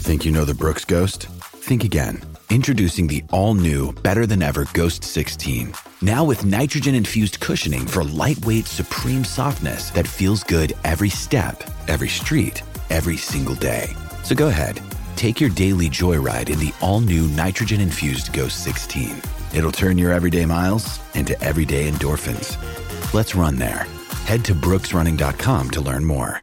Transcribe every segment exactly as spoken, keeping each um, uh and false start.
Think you know the Brooks Ghost? Think again. Introducing the all-new, better-than-ever Ghost sixteen. Now with nitrogen-infused cushioning for lightweight, supreme softness that feels good every step, every street, every single day. So go ahead, take your daily joyride in the all-new nitrogen-infused Ghost sixteen. It'll turn your everyday miles into everyday endorphins. Let's run there. Head to brooks running dot com to learn more.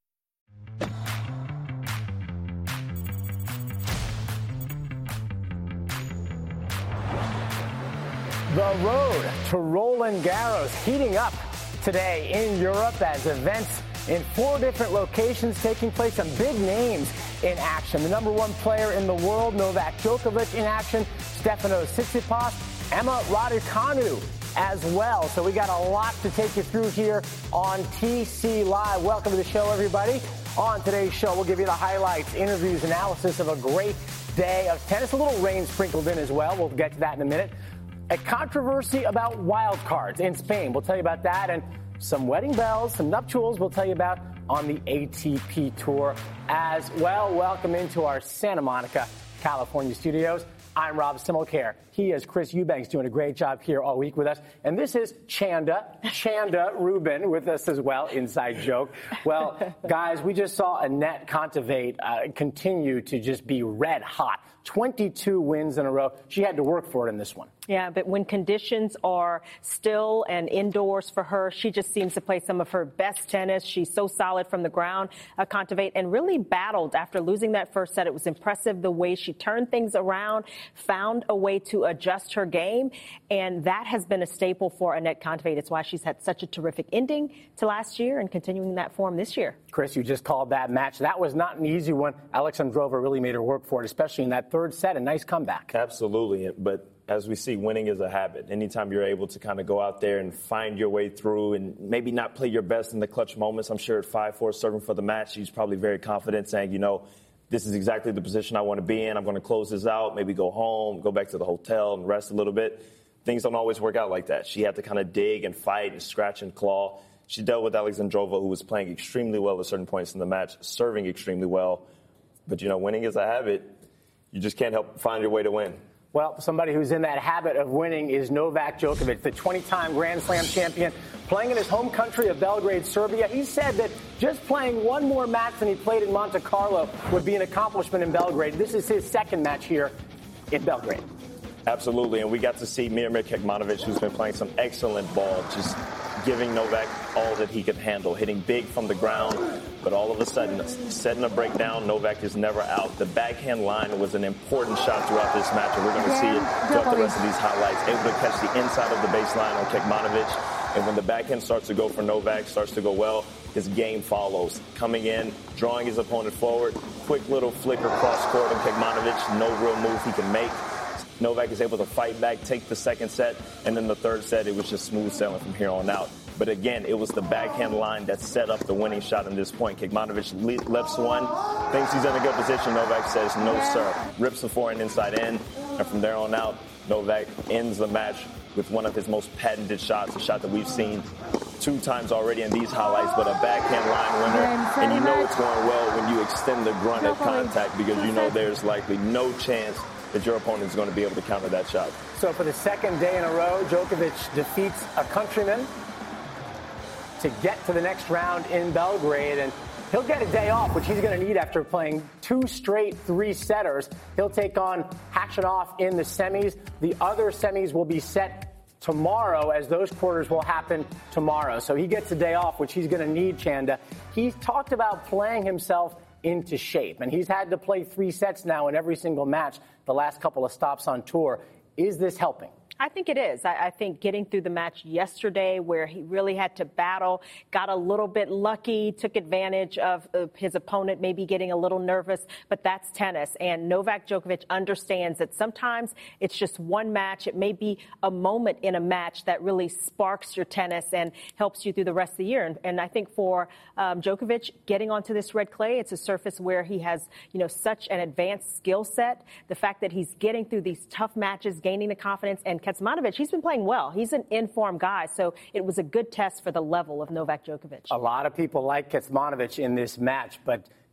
The road to Roland Garros heating up today in Europe as events in four different locations taking place. Some big names in action. The number one player in the world, Novak Djokovic, in action. Stefanos Tsitsipas, Emma Raducanu as well. So we got a lot to take you through here on T C Live. Welcome to the show, everybody. On today's show, we'll give you the highlights, interviews, analysis of a great day of tennis. A little rain sprinkled in as well. We'll get to that in a minute. A controversy about wild cards in Spain. We'll tell you about that, and some wedding bells, some nuptials we'll tell you about on the A T P Tour as well. Welcome into our Santa Monica, California studios. I'm Rob Similcare. He is Chris Eubanks, doing a great job here all week with us. And this is Chanda, Chanda Rubin with us as well, inside joke. Well, guys, we just saw Anett Kontaveit uh, continue to just be red hot. twenty-two wins in a row. She had to work for it in this one. Yeah, but when conditions are still and indoors for her, she just seems to play some of her best tennis. She's so solid from the ground, uh, Kontaveit, and really battled after losing that first set. It was impressive the way she turned things around, found a way to adjust her game, and that has been a staple for Anett Kontaveit. It's why she's had such a terrific ending to last year and continuing that form this year. Chris, you just called that match. That was not an easy one. Alexandrova really made her work for it, especially in that third set. A nice comeback. Absolutely, but as we see, winning is a habit. Anytime you're able to kind of go out there and find your way through and maybe not play your best in the clutch moments. I'm sure at five four serving for the match, she's probably very confident saying, you know, this is exactly the position I want to be in. I'm going to close this out, maybe go home, go back to the hotel and rest a little bit. Things don't always work out like that. She had to kind of dig and fight and scratch and claw. She dealt with Alexandrova, who was playing extremely well at certain points in the match, serving extremely well. But, you know, winning is a habit. You just can't help find your way to win. Well, somebody who's in that habit of winning is Novak Djokovic, the twenty-time Grand Slam champion, playing in his home country of Belgrade, Serbia. He said that just playing one more match than he played in Monte Carlo would be an accomplishment in Belgrade. This is his second match here in Belgrade. Absolutely, and we got to see Miomir Kecmanovic, who's been playing some excellent ball, just giving Novak all that he could handle, hitting big from the ground, but all of a sudden, setting a breakdown, Novak is never out. The backhand line was an important shot throughout this match, and we're going to see it throughout the rest of these highlights. Able to catch the inside of the baseline on Kecmanovic, and when the backhand starts to go for Novak, starts to go well, his game follows. Coming in, drawing his opponent forward, quick little flicker cross-court on Kecmanovic, no real move he can make. Novak is able to fight back, take the second set, and then the third set, it was just smooth sailing from here on out. But again, it was the backhand line that set up the winning shot in this point. Kecmanovic lifts one, thinks he's in a good position. Novak says, no, sir. Rips the forehand inside in, and from there on out, Novak ends the match with one of his most patented shots, a shot that we've seen two times already in these highlights, but a backhand line winner. And you know it's going well when you extend the grunt at contact, because you know there's likely no chance that your opponent is going to be able to counter that shot. So for the second day in a row, Djokovic defeats a countryman to get to the next round in Belgrade, and he'll get a day off, which he's going to need after playing two straight three-setters. He'll take on Khachanov in the semis. The other semis will be set tomorrow, as those quarters will happen tomorrow. So he gets a day off, which he's going to need, Chanda. He's talked about playing himself into shape, and he's had to play three sets now in every single match the last couple of stops on tour. Is this helping? I think it is. I, I think getting through the match yesterday where he really had to battle, got a little bit lucky, took advantage of, of his opponent maybe getting a little nervous, but that's tennis. And Novak Djokovic understands that sometimes it's just one match. It may be a moment in a match that really sparks your tennis and helps you through the rest of the year. And, and I think for um, Djokovic, getting onto this red clay, it's a surface where he has, you know, such an advanced skill set. The fact that he's getting through these tough matches, gaining the confidence, and Kecmanovic, he's been playing well. He's an in-form guy, so it was a good test for the level of Novak Djokovic. A lot of people like Kecmanovic in this match, but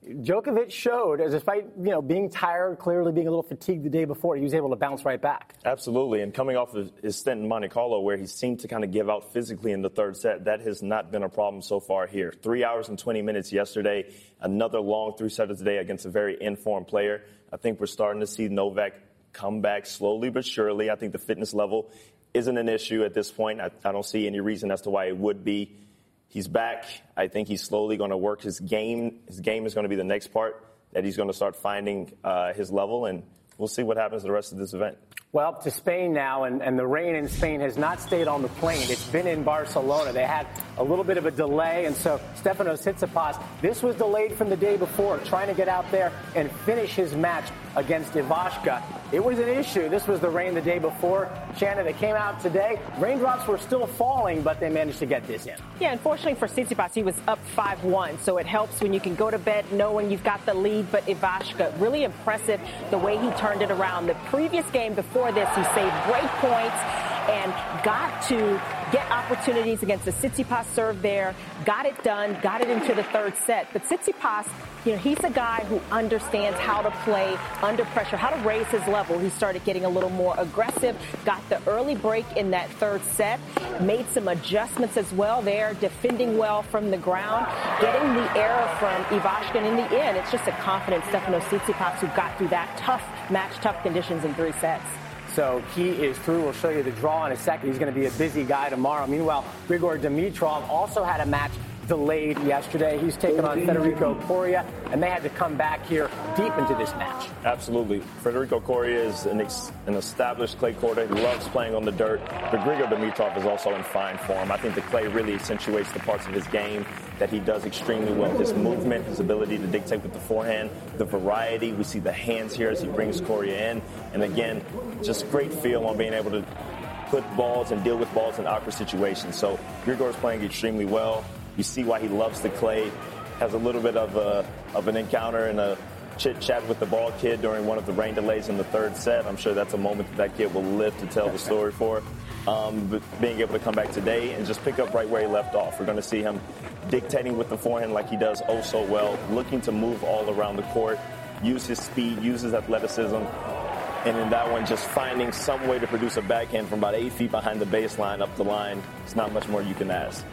Djokovic showed, as despite you know being tired, clearly being a little fatigued the day before, he was able to bounce right back. Absolutely, and coming off of his stint in Monte Carlo, where he seemed to kind of give out physically in the third set, that has not been a problem so far here. Three hours and twenty minutes yesterday, another long three-setter today against a very informed player. I think we're starting to see Novak come back slowly but surely. I think the fitness level isn't an issue at this point. I, I don't see any reason as to why it would be. He's back. I think he's slowly going to work his game. His game is going to be the next part that he's going to start finding uh, his level, and we'll see what happens the rest of this event. Well, to Spain now, and, and the rain in Spain has not stayed on the plane. It's been in Barcelona. They had a little bit of a delay, and so Stefanos Tsitsipas, this was delayed from the day before, trying to get out there and finish his match against Ivashka. It was an issue. This was the rain the day before. Shannon, they came out today. Raindrops were still falling, but they managed to get this in. Yeah, unfortunately for Tsitsipas, he was up five one, so it helps when you can go to bed knowing you've got the lead. But Ivashka, really impressive the way he turned it around. The previous game before this, he saved break points and got to get opportunities against the Tsitsipas serve there, got it done, got it into the third set. But Tsitsipas, you know, he's a guy who understands how to play under pressure, how to raise his level. He started getting a little more aggressive, got the early break in that third set, made some adjustments as well there, defending well from the ground, getting the error from Ivashka. And in the end, it's just a confident Stefanos Tsitsipas who got through that tough match, tough conditions in three sets. So he is through. We'll show you the draw in a second. He's going to be a busy guy tomorrow. Meanwhile, Grigor Dimitrov also had a match delayed yesterday. He's taken on Federico Coria, and they had to come back here deep into this match. Absolutely. Federico Coria is an, ex- an established clay courter. He loves playing on the dirt. But Grigor Dimitrov is also in fine form. I think the clay really accentuates the parts of his game that he does extremely well. His movement, his ability to dictate with the forehand, the variety. We see the hands here as he brings Coria in. And again, just great feel on being able to put balls and deal with balls in awkward situations. So Grigor is playing extremely well. You see why he loves the clay. Has a little bit of a of an encounter and a chit chat with the ball kid during one of the rain delays in the third set. I'm sure that's a moment that that kid will live to tell the story for. Um, but being able to come back today and just pick up right where he left off. We're going to see him dictating with the forehand like he does oh so well, looking to move all around the court, use his speed, use his athleticism. And in that one, just finding some way to produce a backhand from about eight feet behind the baseline up the line. It's not much more you can ask.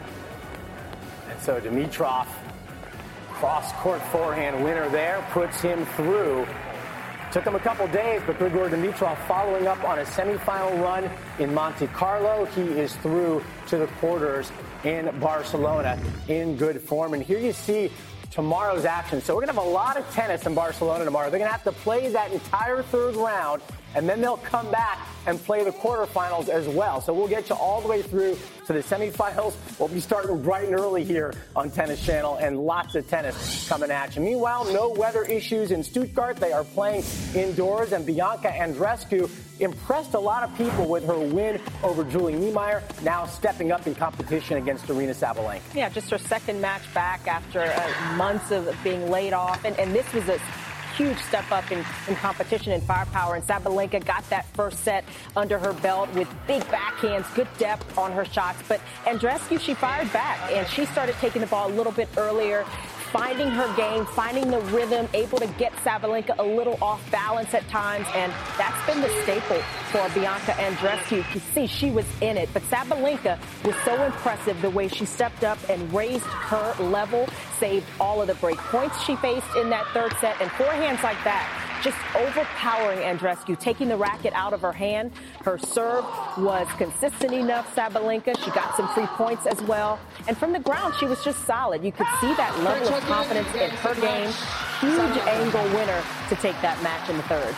And so Dimitrov, cross-court forehand winner there, puts him through. Took him a couple days, but Grigor Dimitrov following up on a semifinal run in Monte Carlo. He is through to the quarters in Barcelona in good form. And here you see tomorrow's action. So we're going to have a lot of tennis in Barcelona tomorrow. They're going to have to play that entire third round, and then they'll come back and play the quarterfinals as well. So we'll get you all the way through to the semifinals. We'll be starting bright and early here on Tennis Channel, and lots of tennis coming at you. Meanwhile, no weather issues in Stuttgart. They are playing indoors, and Bianca Andreescu impressed a lot of people with her win over Julie Niemeyer, now stepping up in competition against Aryna Sabalenka. Yeah, just her second match back after uh, months of being laid off, and, and this was a huge step up in, in competition and firepower. And Sabalenka got that first set under her belt with big backhands, good depth on her shots. But Andreescu, she fired back, and she started taking the ball a little bit earlier, finding her game, finding the rhythm, able to get Sabalenka a little off balance at times, and that's been the staple for Bianca Andreescu. You can see she was in it, but Sabalenka was so impressive the way she stepped up and raised her level, saved all of the break points she faced in that third set, and forehands like that just overpowering Andreescu, taking the racket out of her hand. Her serve was consistent enough, Sabalenka. She got some free points as well. And from the ground, she was just solid. You could see that level of confidence in her game. Huge angle winner to take that match in the third.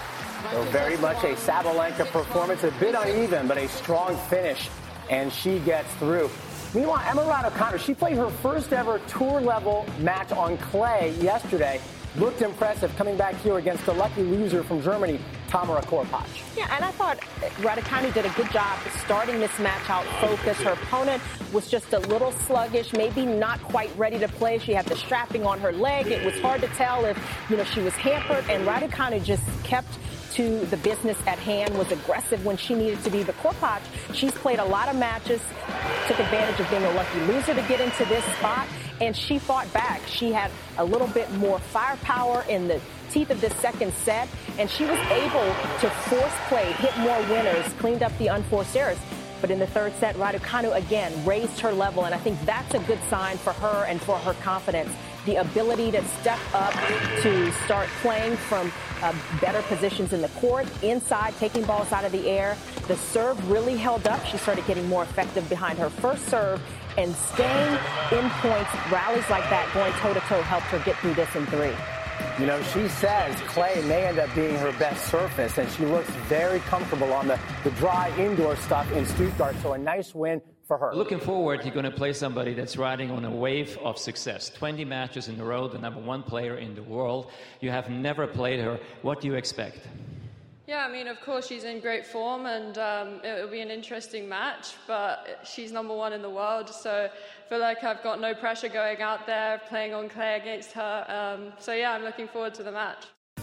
So very much a Sabalenka performance, a bit uneven, but a strong finish, and she gets through. Meanwhile, Emma Raducanu, she played her first ever tour-level match on clay yesterday. Looked impressive coming back here against the lucky loser from Germany, Tamara Korpach. Yeah, and I thought Raducanu did a good job starting this match out focused. Her opponent was just a little sluggish, maybe not quite ready to play. She had the strapping on her leg. It was hard to tell if, you know, she was hampered, and Raducanu just kept to the business at hand, was aggressive when she needed to be. But Korpach, she's played a lot of matches, took advantage of being a lucky loser to get into this spot, and she fought back. She had a little bit more firepower in the teeth of this second set, and she was able to force play, hit more winners, cleaned up the unforced errors. But in the third set, Raducanu again raised her level, and I think that's a good sign for her and for her confidence. The ability to step up, to start playing from uh, better positions in the court, inside, taking balls out of the air. The serve really held up. She started getting more effective behind her first serve, and staying in points, rallies like that, going toe-to-toe, helped her get through this in three. You know, she says clay may end up being her best surface, and she looks very comfortable on the, the dry indoor stuff in Stuttgart, so a nice win for her. Looking forward, you're going to play somebody that's riding on a wave of success. twenty matches in a row, the number one player in the world. You have never played her. What do you expect? Yeah, I mean, of course, she's in great form, and um, it will be an interesting match, but she's number one in the world, so I feel like I've got no pressure going out there, playing on clay against her. Um, so, yeah, I'm looking forward to the match.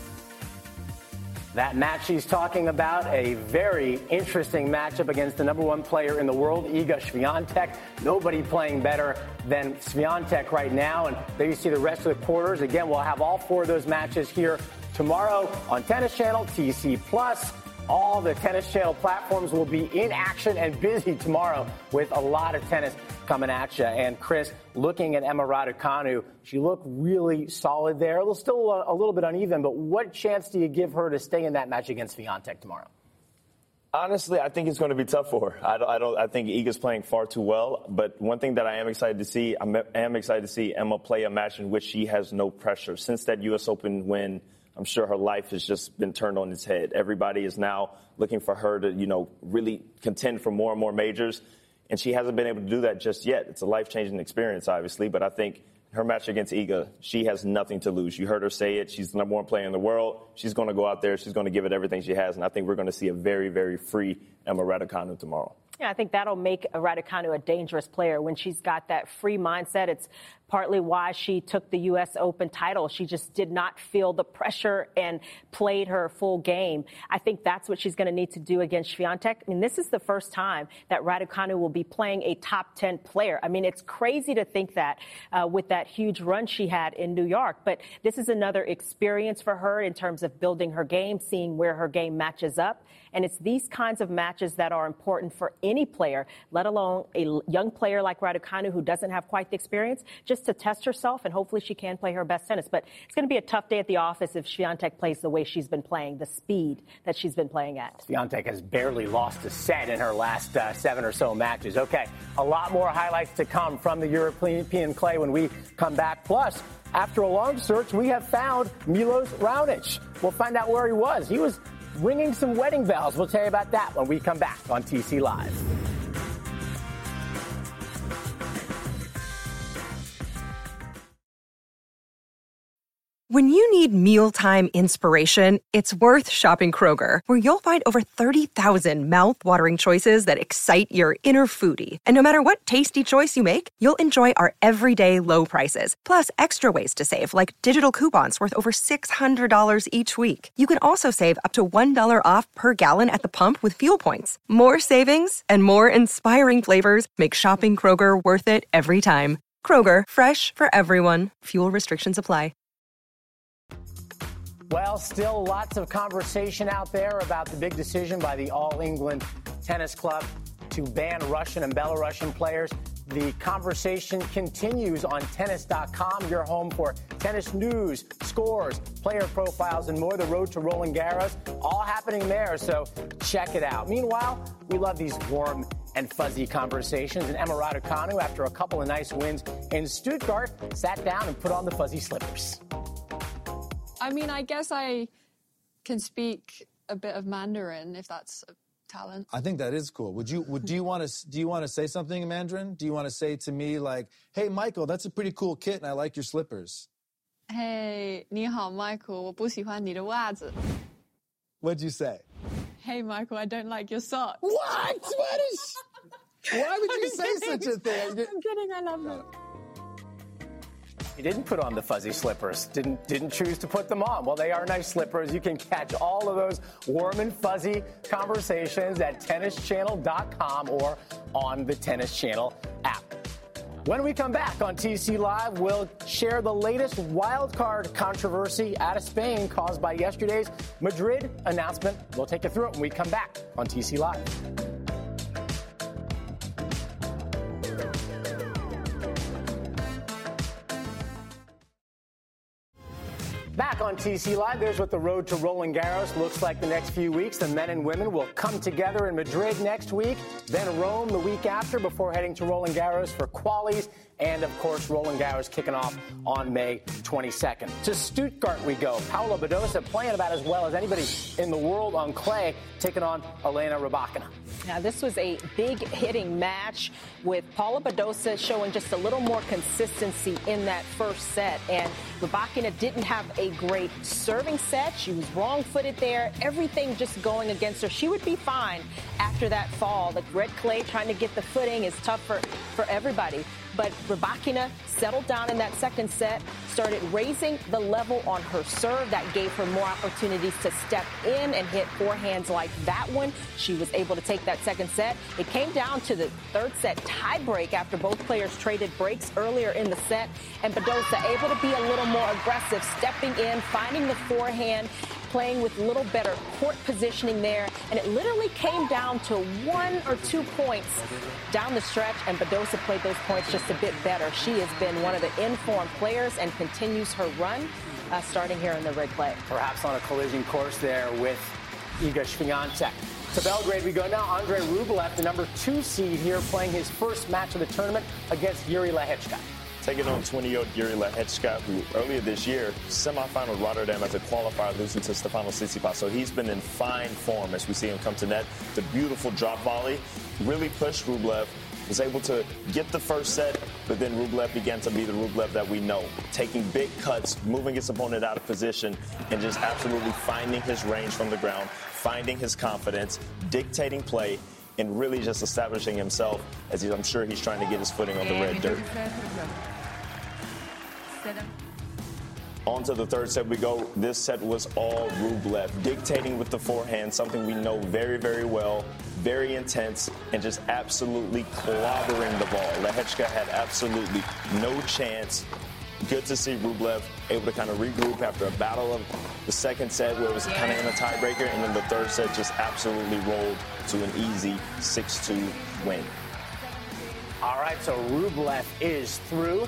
That match she's talking about, a very interesting matchup against the number one player in the world, Iga Swiatek. Nobody playing better than Swiatek right now, and there you see the rest of the quarters. Again, we'll have all four of those matches here tomorrow on Tennis Channel, T C Plus. All the Tennis Channel platforms will be in action and busy tomorrow with a lot of tennis coming at you. And Chris, looking at Emma Raducanu, she looked really solid there. Still a little bit uneven, but what chance do you give her to stay in that match against Swiatek tomorrow? Honestly, I think it's going to be tough for her. I don't, I don't. I think Iga's playing far too well. But one thing that I am excited to see, I am excited to see Emma play a match in which she has no pressure. Since that U S Open win, I'm sure her life has just been turned on its head. Everybody is now looking for her to, you know, really contend for more and more majors. And she hasn't been able to do that just yet. It's a life-changing experience, obviously. But I think her match against Iga, she has nothing to lose. You heard her say it. She's the number one player in the world. She's going to go out there. She's going to give it everything she has. And I think we're going to see a very, very free Emma Raducanu tomorrow. Yeah, I think that'll make Raducanu a dangerous player when she's got that free mindset. It's partly why she took the U S Open title. She just did not feel the pressure and played her full game. I think that's what she's going to need to do against Swiatek. I mean, this is the first time that Raducanu will be playing a top ten player. I mean, it's crazy to think that uh, with that huge run she had in New York. But this is another experience for her in terms of building her game, seeing where her game matches up. And it's these kinds of matches that are important for any player, let alone a young player like Raducanu who doesn't have quite the experience, just to test herself, and hopefully she can play her best tennis. But it's going to be a tough day at the office if Swiatek plays the way she's been playing, the speed that she's been playing at. Swiatek has barely lost a set in her last uh, seven or so matches. Okay, a lot more highlights to come from the European clay when we come back. Plus, after a long search, we have found Milos Raonic. We'll find out where he was. He was ringing some wedding bells. We'll tell you about that when we come back on T C Live. When you need mealtime inspiration, it's worth shopping Kroger, where you'll find over thirty thousand mouth-watering choices that excite your inner foodie. And no matter what tasty choice you make, you'll enjoy our everyday low prices, plus extra ways to save, like digital coupons worth over six hundred dollars each week. You can also save up to one dollar off per gallon at the pump with fuel points. More savings and more inspiring flavors make shopping Kroger worth it every time. Kroger, fresh for everyone. Fuel restrictions apply. Well, still lots of conversation out there about the big decision by the All England Tennis Club to ban Russian and Belarusian players. The conversation continues on tennis dot com, your home for tennis news, scores, player profiles, and more. The road to Roland Garros, all happening there, so check it out. Meanwhile, we love these warm and fuzzy conversations, and Emma Raducanu, after a couple of nice wins in Stuttgart, sat down and put on the fuzzy slippers. I mean, I guess I can speak a bit of Mandarin if that's a talent. I think that is cool. Would you? Would do you want to? Do you want to say something in Mandarin? Do you want to say to me like, "Hey, Michael, that's a pretty cool kit, and I like your slippers." Hey, 你好 Michael, 我不喜欢你的袜子. What'd you say? Hey, Michael, I don't like your socks. What? What is? Why would you say such a thing? I'm kidding. I love them. He didn't put on the fuzzy slippers, didn't didn't choose to put them on. Well, they are nice slippers. You can catch all of those warm and fuzzy conversations at tennis channel dot com or on the Tennis Channel app. When we come back on T C Live, we'll share the latest wildcard controversy out of Spain caused by yesterday's Madrid announcement. We'll take you through it when we come back on T C Live. Back on T C Live, there's what the road to Roland Garros looks like the next few weeks. The men and women will come together in Madrid next week, then Rome the week after before heading to Roland Garros for qualies. And, of course, Roland Garros kicking off on May twenty-second. To Stuttgart we go. Paula Badosa playing about as well as anybody in the world on clay, taking on Elena Rybakina. Now, this was a big hitting match with Paula Badosa showing just a little more consistency in that first set. And Rybakina didn't have a great serving set. She was wrong-footed there. Everything just going against her. She would be fine after that fall. The red clay trying to get the footing is tough for, for everybody. But Rybakina settled down in that second set, started raising the level on her serve. That gave her more opportunities to step in and hit forehands like that one. She was able to take that second set. It came down to the third set tiebreak after both players traded breaks earlier in the set. And Badosa able to be a little more aggressive, stepping in, finding the forehand, playing with a little better court positioning there. And it literally came down to one or two points down the stretch, and Badosa played those points just a bit better. She has been one of the informed players and continues her run, uh, starting here in the red clay. Perhaps on a collision course there with Iga Swiatek. To Belgrade we go now. Andre Rublev, the number two seed here, playing his first match of the tournament against Jiri Lehecka. Taking on twenty-year-old Jiri Lehecka, who earlier this year, semifinal Rotterdam as a qualifier, losing to Stefano Tsitsipas. So he's been in fine form as we see him come to net. The beautiful drop volley really pushed Rublev. Was able to get the first set, but then Rublev began to be the Rublev that we know, taking big cuts, moving his opponent out of position, and just absolutely finding his range from the ground, finding his confidence, dictating play, and really just establishing himself as he's, I'm sure he's trying to get his footing on the red dirt. On to the third set we go. This set was all Rublev, dictating with the forehand, something we know very, very well, very intense, and just absolutely clobbering the ball. Lehecka had absolutely no chance. Good to see Rublev able to kind of regroup after a battle of the second set where it was kind of in a tiebreaker, and then the third set just absolutely rolled to an easy six two win. All right, so Rublev is through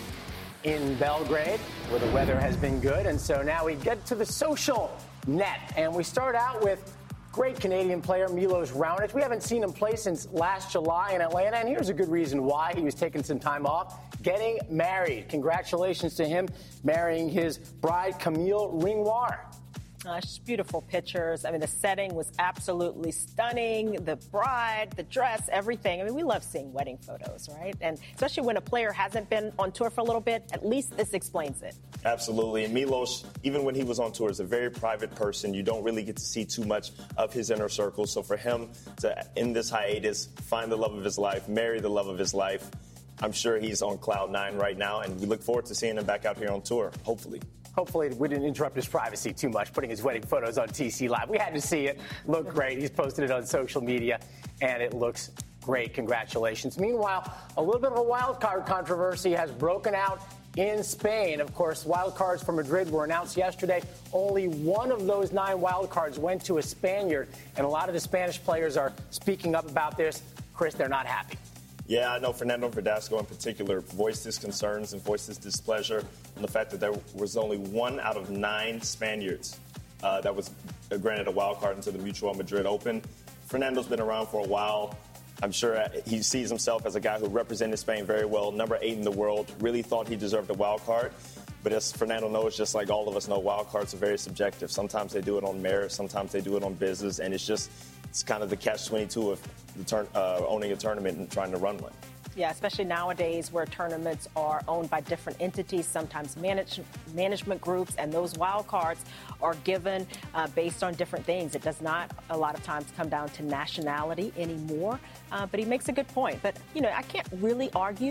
in Belgrade, where the weather has been good. And so now we get to the social net. And we start out with great Canadian player Milos Raonic. We haven't seen him play since last July in Atlanta. And here's a good reason why. He was taking some time off, getting married. Congratulations to him, marrying his bride, Camille Ringwar. Uh, just beautiful pictures. I mean, the setting was absolutely stunning. The bride, the dress, everything. I mean, we love seeing wedding photos, right? And especially when a player hasn't been on tour for a little bit, at least this explains it. Absolutely. And Milos, even when he was on tour, is a very private person. You don't really get to see too much of his inner circle. So for him to, in this hiatus, find the love of his life, marry the love of his life, I'm sure he's on cloud nine right now. And we look forward to seeing him back out here on tour, hopefully. Hopefully we didn't interrupt his privacy too much, putting his wedding photos on T C Live. We had to see it. Looked great. He's posted it on social media, and it looks great. Congratulations. Meanwhile, a little bit of a wild card controversy has broken out in Spain. Of course, wild cards for Madrid were announced yesterday. Only one of those nine wild cards went to a Spaniard, and a lot of the Spanish players are speaking up about this. Chris, they're not happy. Yeah, I know Fernando Verdasco in particular voiced his concerns and voiced his displeasure on the fact that there was only one out of nine Spaniards uh, that was granted a wild card into the Mutual Madrid Open. Fernando's been around for a while. I'm sure he sees himself as a guy who represented Spain very well, number eight in the world, really thought he deserved a wild card. But as Fernando knows, just like all of us know, wild cards are very subjective. Sometimes they do it on merit, sometimes they do it on business, and it's just it's kind of the catch twenty-two of the turn, uh, owning a tournament and trying to run one. Yeah, especially nowadays where tournaments are owned by different entities, sometimes manage, management groups, and those wild cards are given uh, based on different things. It does not a lot of times come down to nationality anymore, uh, but he makes a good point. But, you know, I can't really argue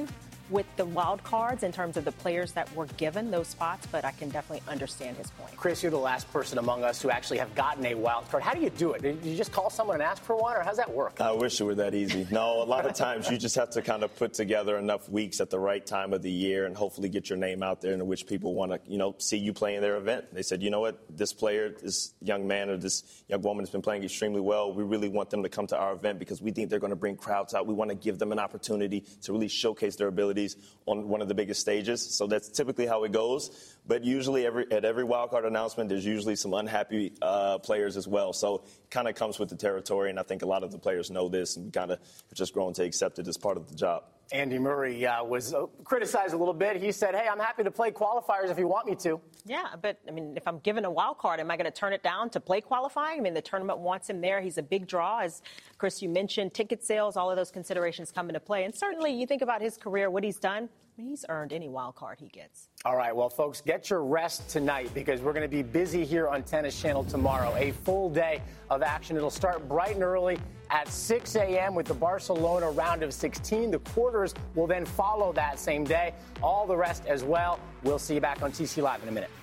with the wild cards in terms of the players that were given those spots, but I can definitely understand his point. Chris, you're the last person among us who actually have gotten a wild card. How do you do it? Did you just call someone and ask for one, or how's that work? I wish it were that easy. No, a lot of times you just have to kind of put together enough weeks at the right time of the year and hopefully get your name out there in which people want to, you know, see you play in their event. They said, you know what, this player, this young man or this young woman has been playing extremely well. We really want them to come to our event because we think they're going to bring crowds out. We want to give them an opportunity to really showcase their abilities on one of the biggest stages. So that's typically how it goes. But usually every, at every wildcard announcement, there's usually some unhappy uh, players as well. So it kind of comes with the territory, and I think a lot of the players know this and kind of have just grown to accept it as part of the job. Andy Murray uh, was uh, criticized a little bit. He said, hey, I'm happy to play qualifiers if you want me to. Yeah, but, I mean, if I'm given a wild card, am I going to turn it down to play qualifying? I mean, the tournament wants him there. He's a big draw. As, Chris, you mentioned, ticket sales, all of those considerations come into play. And certainly you think about his career, what he's done, I mean, he's earned any wild card he gets. All right, well, folks, get your rest tonight because we're going to be busy here on Tennis Channel tomorrow. A full day of action. It'll start bright and early at six a.m. with the Barcelona round of sixteen. The quarters will then follow that same day. All the rest as well. We'll see you back on T C Live in a minute.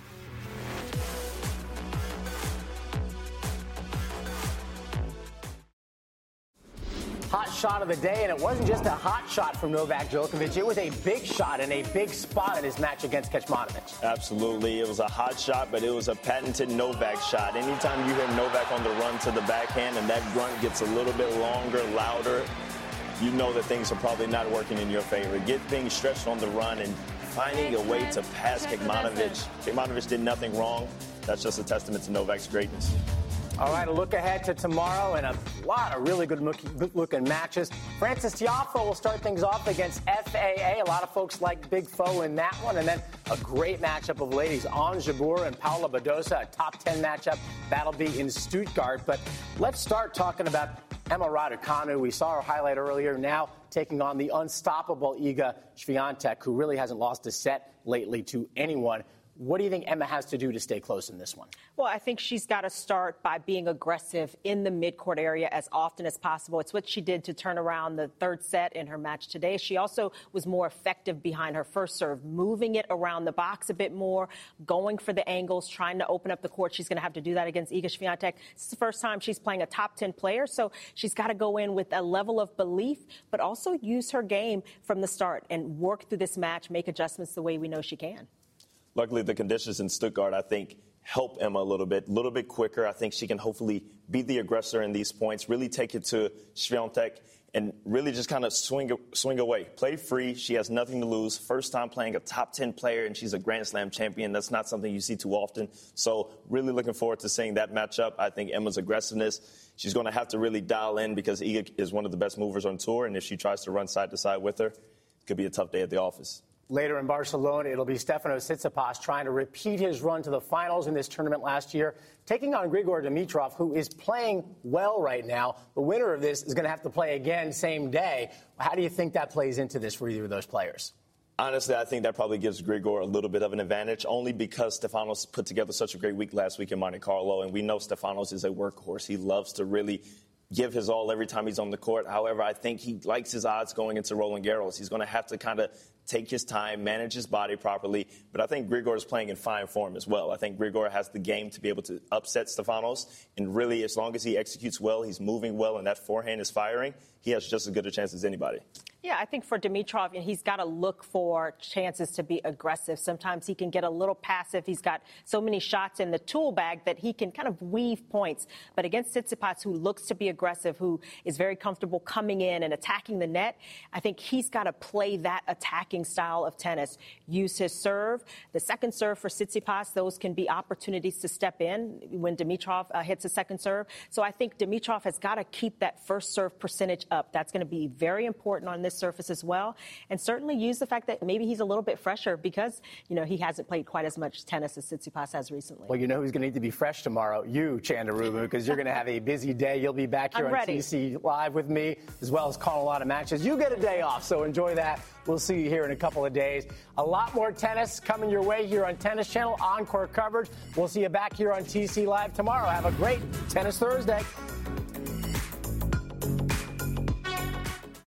Hot shot of the day, and it wasn't just a hot shot from Novak Djokovic. It was a big shot and a big spot in his match against Kecmanovic. Absolutely. It was a hot shot, but it was a patented Novak shot. Anytime you hear Novak on the run to the backhand and that grunt gets a little bit longer, louder, you know that things are probably not working in your favor. Get things stretched on the run and finding a way to pass Kecmanovic. Kecmanovic did nothing wrong. That's just a testament to Novak's greatness. All right, a look ahead to tomorrow and a lot of really good-looking matches. Frances Tiafoe will start things off against F A A. A lot of folks like Big Foe in that one. And then a great matchup of ladies, Ons Jabeur and Paula Badosa, a top ten matchup. That'll be in Stuttgart. But let's start talking about Emma Raducanu. We saw her highlight earlier, now taking on the unstoppable Iga Swiatek, who really hasn't lost a set lately to anyone. What do you think Emma has to do to stay close in this one? Well, I think she's got to start by being aggressive in the midcourt area as often as possible. It's what she did to turn around the third set in her match today. She also was more effective behind her first serve, moving it around the box a bit more, going for the angles, trying to open up the court. She's going to have to do that against Iga Swiatek. This is the first time she's playing a top ten player, so she's got to go in with a level of belief, but also use her game from the start and work through this match, make adjustments the way we know she can. Luckily, the conditions in Stuttgart, I think, help Emma a little bit, a little bit quicker. I think she can hopefully be the aggressor in these points, really take it to Swiatek and really just kind of swing swing away. Play free. She has nothing to lose. First time playing a top ten player, and she's a Grand Slam champion. That's not something you see too often. So really looking forward to seeing that matchup. I think Emma's aggressiveness, she's going to have to really dial in because Iga is one of the best movers on tour, and if she tries to run side to side with her, it could be a tough day at the office. Later in Barcelona, it'll be Stefanos Tsitsipas trying to repeat his run to the finals in this tournament last year, taking on Grigor Dimitrov, who is playing well right now. The winner of this is going to have to play again same day. How do you think that plays into this for either of those players? Honestly, I think that probably gives Grigor a little bit of an advantage, only because Stefanos put together such a great week last week in Monte Carlo, and we know Stefanos is a workhorse. He loves to really give his all every time he's on the court. However, I think he likes his odds going into Roland Garros. He's going to have to kind of take his time, manage his body properly. But I think Grigor is playing in fine form as well. I think Grigor has the game to be able to upset Stefanos. And really, as long as he executes well, he's moving well, and that forehand is firing, he has just as good a chance as anybody. Yeah, I think for Dimitrov, he's got to look for chances to be aggressive. Sometimes he can get a little passive. He's got so many shots in the tool bag that he can kind of weave points. But against Tsitsipas, who looks to be aggressive, who is very comfortable coming in and attacking the net, I think he's got to play that attacking style of tennis. Use his serve. The second serve for Tsitsipas, those can be opportunities to step in when Dimitrov uh, hits a second serve. So I think Dimitrov has got to keep that first serve percentage up. That's going to be very important on this surface as well, and certainly use the fact that maybe he's a little bit fresher because, you know, he hasn't played quite as much tennis as Tsitsipas has recently. Well, you know who's going to need to be fresh tomorrow? You, Chanda Rubin, because you're going to have a busy day. You'll be back here I'm on ready. T C Live with me, as well as calling a lot of matches. You get a day off, so enjoy that. We'll see you here in a couple of days. A lot more tennis coming your way here on Tennis Channel, Encore coverage. We'll see you back here on T C Live tomorrow. Have a great Tennis Thursday.